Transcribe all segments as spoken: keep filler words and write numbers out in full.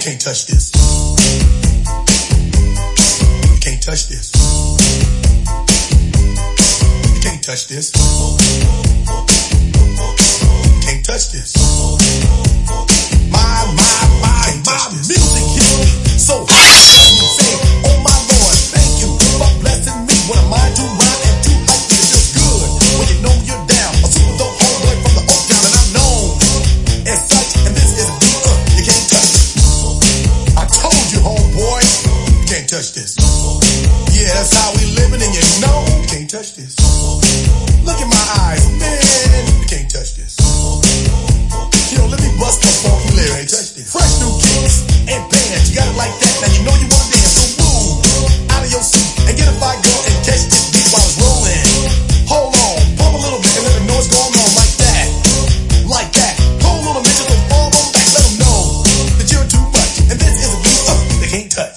You can't touch this. You can't touch this. You can't touch this. You can't touch this. My, my, my, my music hits me so high. Say, oh my Lord, thank you for blessing me. What am I to rhyme and to hype me? It feels good when you know you're down. A super dope homeboy from the Oak Town, and I'm known as such. And this is a beat uh, you can't touch. I told you, homeboy, you can't touch this. Yeah, that's how we living, and you know you can't touch this. Look in my eyes, man, you can't touch this. Yo, let me bust the funky lyrics. Fresh new kicks and bands, you got it like that. Now you know you wanna dance, so move out of your seat and get a fire girl and catch this beat while it's rolling. Hold on, pump a little bit and let them know what's going on like that, like that. Hold on a minute, don't fall on back. Let them know that you're too much, and this is a beat uh, they can't touch.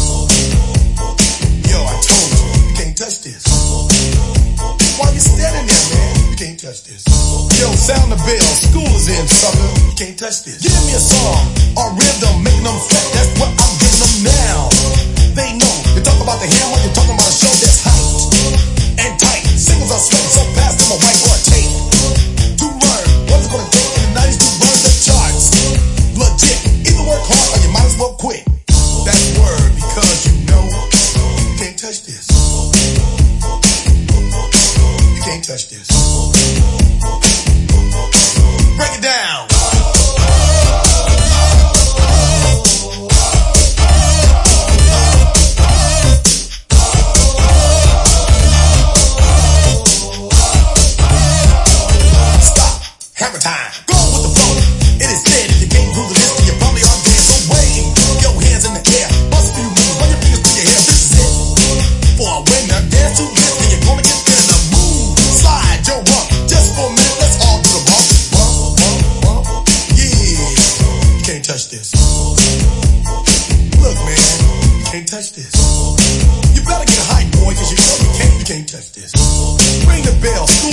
Yo, I told you, you can't touch this. While you're standing there, man, you can't touch this. Yo, sound the bell, school is in, sucker. You can't touch this. Give me a song or rhythm, making them sweat. That's what I'm giving them now. They know. You talk about the hammer, you're talking about a show that's hyped and tight. Singles are sweating so fast, them a white or a tape. To learn what it's gonna take in the nineties to burn the charts. Legit. Either work hard or you might as well quit. That's word, because you know you can't touch this. You can't touch this. Break it down. Stop. Hammer time. Go with the flow. It is dead. If you can't groove the list, then you probably are dead. So wave your hands in the air. Bust a few moves. Run your fingers through your hair. This is it. For a winner, dance to this, then you're gonna get in the move. Slide your rump. Just for a minute, let's all do the bump. Touch this. Look, man, you can't touch this. You better get hype, boy, cause you know you can't, you can't touch this. Ring the bell.